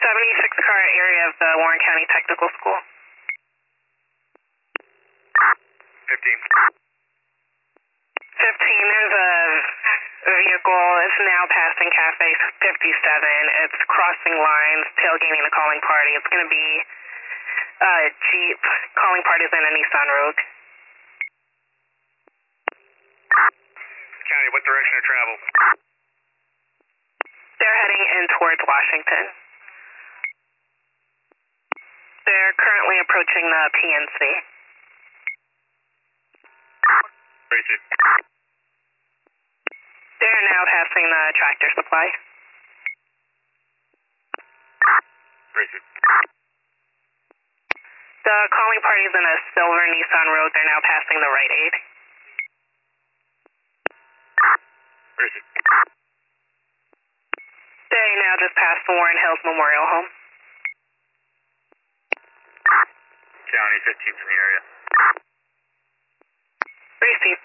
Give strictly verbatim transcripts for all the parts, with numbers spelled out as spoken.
seventy-six car area of the Warren County Technical School. fifteen. fifteen, there's a vehicle. It's now passing Cafe fifty-seven. It's crossing lines, tailgating a calling party. It's going to be a Jeep. Calling party's in a Nissan Rogue. County, what direction of travel? They're heading in towards Washington. They're currently approaching the P N C. Tracy. They're now passing the Tractor Supply. Tracy. The calling party's in a silver Nissan Rogue. They're now passing the Rite Aid. Tracy. They now just passed the Warren Hills Memorial Home. County, fifteen's in the area. Received.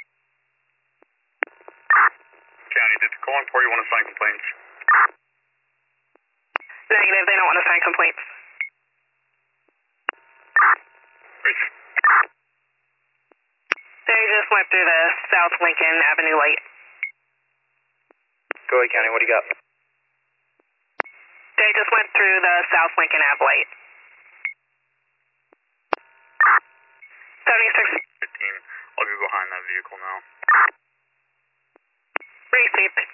County, did the calling party want to sign complaints? Negative, they don't want to sign complaints. Tracy. They just went through the South Lincoln Avenue light. Go ahead, County, what do you got? They just went through the South Lincoln Ave light. seventy-six. fifteen. I'll go behind that vehicle now. Received.